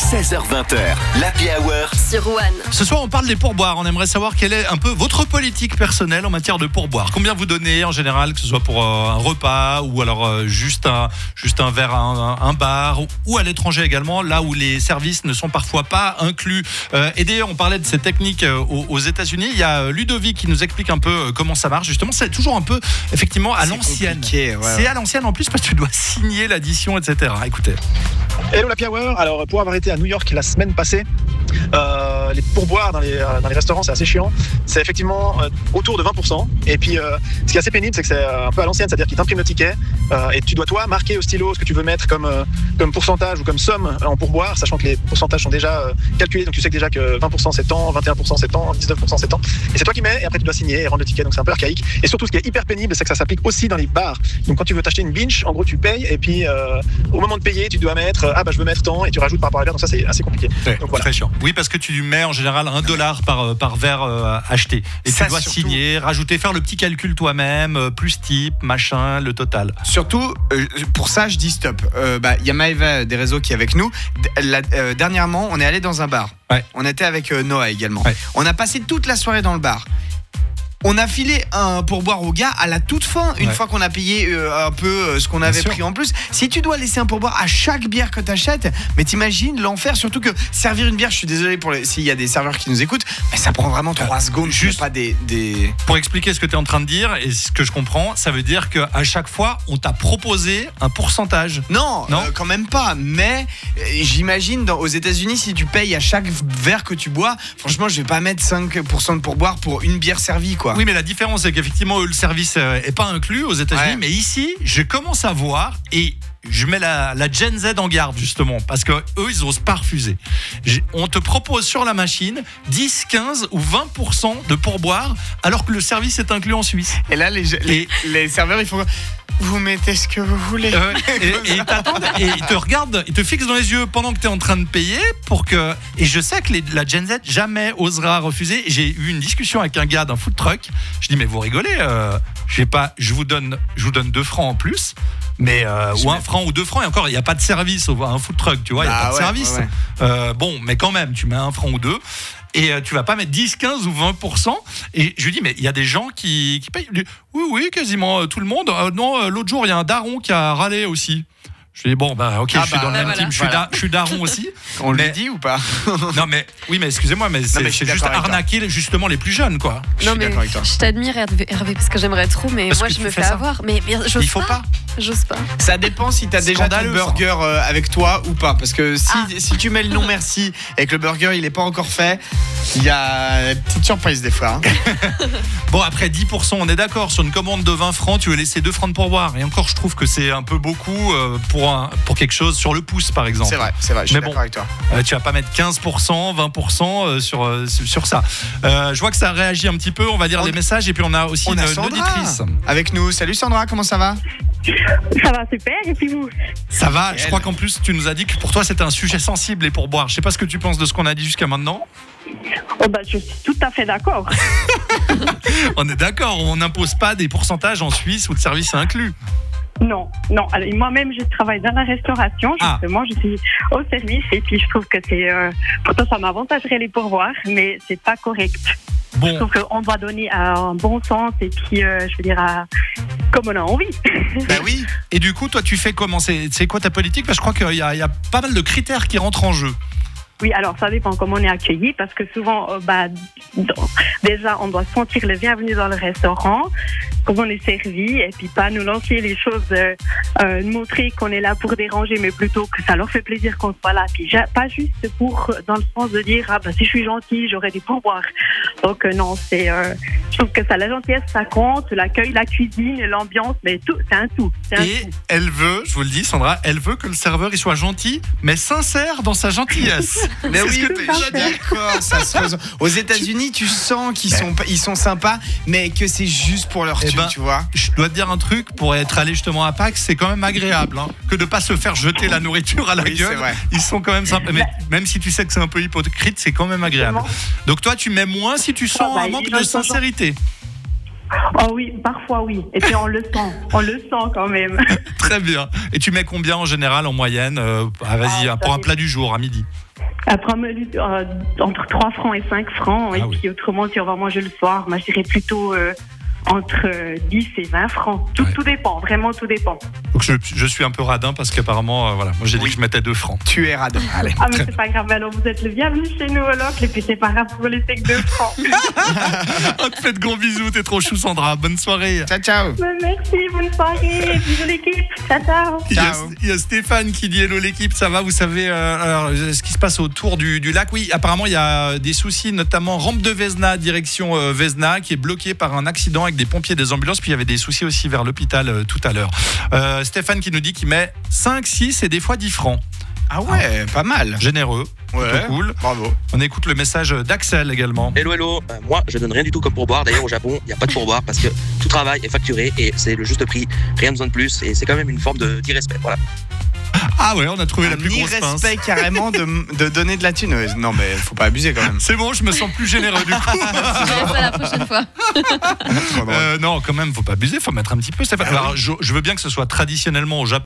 16h20, l'Happy Hour sur One. Ce soir, on parle des pourboires. On aimerait savoir quelle est un peu votre politique personnelle en matière de pourboire. Combien vous donnez en général, que ce soit pour un repas ou alors juste un verre à un bar ou à l'étranger également, là où les services ne sont parfois pas inclus. Et d'ailleurs, on parlait de ces techniques aux États-Unis. Il y a Ludovic qui nous explique un peu comment ça marche. Justement, c'est toujours un peu effectivement à l'ancienne. C'est à l'ancienne en plus parce que tu dois signer l'addition, etc. Écoutez. Hello l'Happy Hour. Alors pour avoir été à New York la semaine passée, les pourboires dans les restaurants c'est assez chiant. C'est effectivement autour de 20%. Et puis ce qui est assez pénible, c'est que c'est un peu à l'ancienne, c'est-à-dire qu'ils t'impriment le ticket et tu dois toi marquer au stylo ce que tu veux mettre comme pourcentage ou comme somme en pourboire, sachant que les pourcentages sont déjà calculés, donc tu sais que déjà que 20% c'est tant, 21% c'est tant, 19% c'est tant. Et c'est toi qui mets et après tu dois signer et rendre le ticket, donc c'est un peu archaïque. Et surtout ce qui est hyper pénible, c'est que ça s'applique aussi dans les bars. Donc quand tu veux t'acheter une binge, en gros tu payes et puis au moment de payer tu dois mettre je veux mettre tant et tu rajoutes par rapport à la verre, donc ça c'est assez compliqué. Ouais, donc, voilà. Très chiant. Oui, parce que tu mets en général $1 par verre acheté et ça, tu dois surtout signer, rajouter, faire le petit calcul toi-même, plus type, machin, le total. Surtout, pour ça, je dis stop. Y a Maëva des réseaux qui est avec nous. Dernièrement, on est allé dans un bar. Ouais. On était avec Noah également. Ouais. On a passé toute la soirée dans le bar. On a filé un pourboire au gars à la toute fin, une fois qu'on a payé un peu ce qu'on avait pris en plus. Si tu dois laisser un pourboire à chaque bière que tu achètes, mais t'imagines l'enfer, surtout que servir une bière, je suis désolé s'il y a des serveurs qui nous écoutent, mais ça prend vraiment 3 secondes, juste pas des... Pour expliquer ce que tu es en train de dire et ce que je comprends, ça veut dire qu'à chaque fois, on t'a proposé un pourcentage. Non, quand même pas, mais j'imagine aux États-Unis, si tu payes à chaque verre que tu bois, franchement, je vais pas mettre 5% de pourboire pour une bière servie, quoi. Oui, mais la différence, c'est qu'effectivement, le service est pas inclus aux États-Unis. Ouais. Mais ici, je commence à voir et je mets la Gen Z en garde, justement, parce que eux, ils osent pas refuser. On te propose sur la machine 10, 15 ou 20% de pourboire, alors que le service est inclus en Suisse. Et là, les serveurs, ils font... Vous mettez ce que vous voulez. Et ils t'attendent et ils te regardent, ils te fixent dans les yeux pendant que tu es en train de payer pour que. Et je sais que la Gen Z jamais osera refuser. J'ai eu une discussion avec un gars d'un food truck. Je dis mais vous rigolez, je vous donne 2 francs en plus. Mais ou 1 franc ou 2 francs, et encore il n'y a pas de service au un food truck, tu vois, il n'y a pas de service. Ouais. Bon, mais quand même, tu mets 1 franc ou 2. Et tu vas pas mettre 10, 15 ou 20%. Et je lui dis, mais il y a des gens qui payent. Oui, quasiment tout le monde. Non, l'autre jour, il y a un daron qui a râlé aussi. Je lui dis, bon, ok, je suis dans le même team, je suis daron aussi. On le dit ou pas? Non, mais oui, mais excusez-moi, mais c'est juste arnaquer justement les plus jeunes, quoi. Non, mais je t'admire, Hervé, parce que j'aimerais trop, mais moi, je me fais avoir. Mais j'ose pas. J'ose pas. Ça dépend si t'as déjà ton burger avec toi ou pas. Parce que si tu mets le non merci et que le burger il est pas encore fait, il y a une petite surprise des fois. Bon, après 10%, on est d'accord. Sur une commande de 20 francs, tu veux laisser 2 francs de pourboire. Et encore, je trouve que c'est un peu beaucoup pour quelque chose sur le pouce, par exemple. C'est vrai, je suis d'accord avec toi. Tu vas pas mettre 15%, 20% sur ça. Je vois que ça réagit un petit peu. On va lire les messages. Et puis on a aussi une auditrice avec nous. Salut Sandra, comment ça va? Ça va super, et puis vous? Ça va, je crois qu'en plus tu nous as dit que pour toi c'était un sujet sensible, les pourboires. Je sais pas ce que tu penses de ce qu'on a dit jusqu'à maintenant. Je suis tout à fait d'accord. On est d'accord, on n'impose pas des pourcentages en Suisse où le service est inclus. Non. Alors, moi-même, je travaille dans la restauration. Justement, je suis au service et puis je trouve que pourtant ça m'avantagerait les pourboires, mais c'est pas correct. Bon. Je trouve qu'on doit donner un bon sens et puis, je veux dire, comme on a envie. Ben oui. Et du coup, toi, tu fais comment? C'est quoi ta politique? Parce que je crois qu'il y a pas mal de critères qui rentrent en jeu. Oui, alors ça dépend comment on est accueilli, parce que souvent, déjà, on doit sentir le bienvenu dans le restaurant, comment on est servi, et puis pas nous lancer les choses, montrer qu'on est là pour déranger, mais plutôt que ça leur fait plaisir qu'on soit là. Puis pas juste dans le sens de dire, si je suis gentille, j'aurai des pourboires. Donc non, je trouve que ça, la gentillesse, ça compte, l'accueil, la cuisine, l'ambiance, mais tout, c'est un tout. Elle veut, je vous le dis, Sandra, elle veut que le serveur il soit gentil, mais sincère dans sa gentillesse. Mais oui, d'accord, ça se fait. Aux États-Unis, tu sens qu'ils sont sympas, mais que c'est juste pour leur thune, tu vois. Je dois te dire un truc, pour être allé justement à Pâques, c'est quand même agréable, que de pas se faire jeter la nourriture à la gueule. Ils sont quand même sympas, mais même si tu sais que c'est un peu hypocrite, c'est quand même agréable. Donc toi, tu mets moins si tu sens un manque de sincérité. Oh oui, parfois oui. Et puis on le sent quand même. Très bien. Et tu mets combien en général en moyenne pour un plat du jour à midi? Après, entre 3 francs et 5 francs. Et puis autrement, si on va manger le soir, moi, je dirais plutôt entre 10 et 20 francs. Tout dépend, vraiment tout dépend. Donc je suis un peu radin parce qu'apparemment, moi j'ai dit que je mettais 2 francs. Tu es radin. Allez. Ah, mais c'est pas grave, alors vous êtes le bienvenu chez nous, alors. Et puis c'est pas grave, vous laissez que 2 francs. On te fait de gros bisous, t'es trop chou, Sandra. Bonne soirée. Ciao. Merci, bonne soirée. Bisous l'équipe. Ciao. Il y a Stéphane qui dit hello l'équipe, ça va, vous savez alors, ce qui se passe autour du lac. Oui, apparemment il y a des soucis, notamment rampe de Vesna, direction Vesna, qui est bloquée par un accident avec des pompiers, des ambulances. Puis il y avait des soucis aussi vers l'hôpital tout à l'heure. Stéphane qui nous dit qu'il met 5, 6 et des fois 10 francs. Ah ouais, pas mal. Généreux, plutôt cool. Bravo. On écoute le message d'Axel également. Hello. Moi, je donne rien du tout comme pourboire. D'ailleurs, au Japon, il n'y a pas de pourboire parce que tout travail est facturé et c'est le juste prix. Rien besoin de plus et c'est quand même une forme d'irrespect. Voilà. Ah ouais, on a trouvé la plus grosse pince. Irrespect carrément de donner de la thune. Non mais faut pas abuser quand même. C'est bon, je me sens plus généreux du coup. Je ferai ça la prochaine fois. Non, quand même, faut pas abuser, faut mettre un petit peu. Alors, je veux bien que ce soit traditionnellement au Japon.